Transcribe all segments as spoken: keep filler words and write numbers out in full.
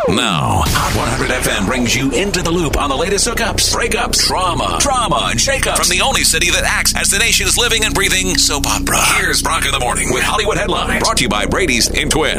Now, Hot one hundred F M brings you into the loop on the latest hookups, breakups, trauma, drama, and shakeups from the only city that acts as the nation's living and breathing soap opera. Here's Brock in the Morning with Hollywood Headlines, brought to you by Brady's in Twin.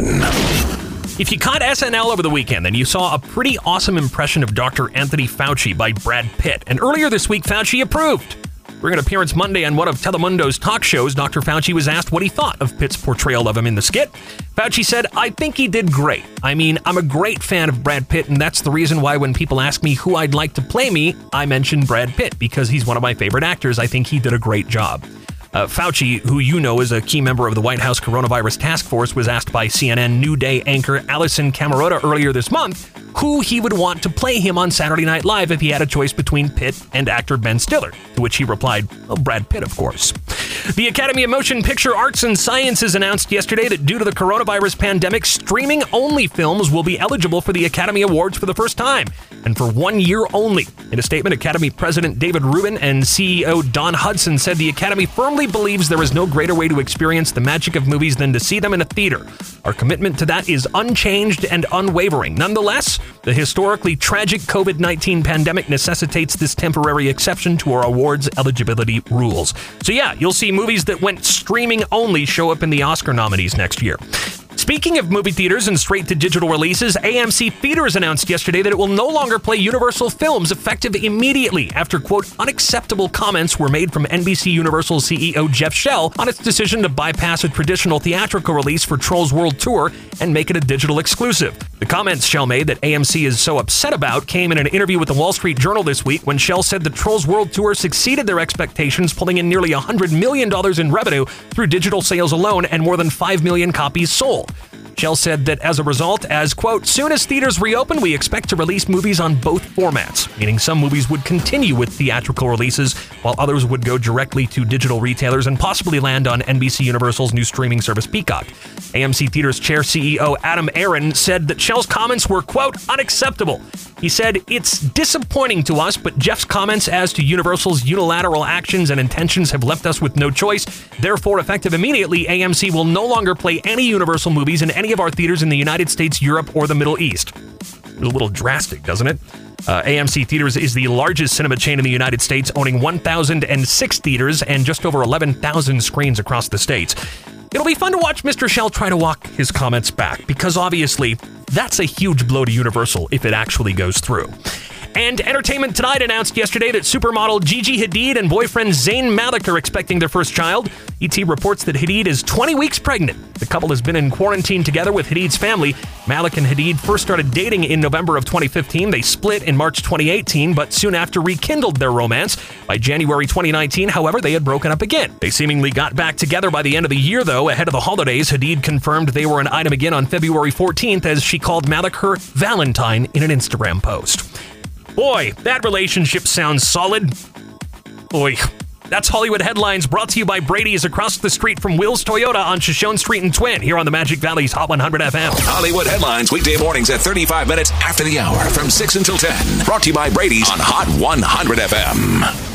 If you caught S N L over the weekend, then you saw a pretty awesome impression of Doctor Anthony Fauci by Brad Pitt. And earlier this week, Fauci approved. During an appearance Monday on one of Telemundo's talk shows, Doctor Fauci was asked what he thought of Pitt's portrayal of him in the skit. Fauci said, "I think he did great. I mean, I'm a great fan of Brad Pitt, and that's the reason why when people ask me who I'd like to play me, I mention Brad Pitt, because he's one of my favorite actors. I think he did a great job." Uh, Fauci, who you know is a key member of the White House Coronavirus Task Force, was asked by C N N New Day anchor Allison Camerota earlier this month who he would want to play him on Saturday Night Live if he had a choice between Pitt and actor Ben Stiller, to which he replied, well, Brad Pitt, of course. The Academy of Motion Picture Arts and Sciences announced yesterday that due to the coronavirus pandemic, streaming-only films will be eligible for the Academy Awards for the first time, and for one year only. In a statement, Academy President David Rubin and C E O Don Hudson said the Academy firmly believes there is no greater way to experience the magic of movies than to see them in a theater. Our commitment to that is unchanged and unwavering. Nonetheless, the historically tragic covid nineteen pandemic necessitates this temporary exception to our awards eligibility rules. So yeah, you'll see movies that went streaming only show up in the Oscar nominees next year. Speaking of movie theaters and straight-to-digital releases, A M C Theaters announced yesterday that it will no longer play Universal films effective immediately after, quote, unacceptable comments were made from N B C Universal C E O Jeff Shell on its decision to bypass a traditional theatrical release for Trolls World Tour and make it a digital exclusive. The comments Shell made that A M C is so upset about came in an interview with the Wall Street Journal this week when Shell said the Trolls World Tour succeeded their expectations, pulling in nearly one hundred million dollars in revenue through digital sales alone and more than five million copies sold. Shell said that as a result, as, quote, soon as theaters reopen, we expect to release movies on both formats, meaning some movies would continue with theatrical releases, while others would go directly to digital retailers and possibly land on N B C Universal's new streaming service Peacock. A M C Theaters Chair C E O Adam Aron said that Shell's comments were, quote, unacceptable. He said, it's disappointing to us, but Jeff's comments as to Universal's unilateral actions and intentions have left us with no choice. Therefore, effective immediately, A M C will no longer play any Universal movies in any of our theaters in the United States, Europe, or the Middle East. A little drastic, doesn't it? Uh, A M C Theaters is the largest cinema chain in the United States, owning one thousand six theaters and just over eleven thousand screens across the states. It'll be fun to watch Mister Shell try to walk his comments back, because obviously that's a huge blow to Universal if it actually goes through. And Entertainment Tonight announced yesterday that supermodel Gigi Hadid and boyfriend Zayn Malik are expecting their first child. E T reports that Hadid is twenty weeks pregnant. The couple has been in quarantine together with Hadid's family. Malik and Hadid first started dating in November of twenty fifteen. They split in March twenty eighteen, but soon after rekindled their romance. By January twenty nineteen, however, they had broken up again. They seemingly got back together by the end of the year, though. Ahead of the holidays, Hadid confirmed they were an item again on February fourteenth as she called Malik her Valentine in an Instagram post. Boy, that relationship sounds solid. Boy, that's Hollywood Headlines, brought to you by Brady's across the street from Will's Toyota on Shoshone Street in Twin, here on the Magic Valley's Hot one hundred F M. Hollywood Headlines, weekday mornings at thirty-five minutes after the hour from six until ten. Brought to you by Brady's on Hot one hundred F M.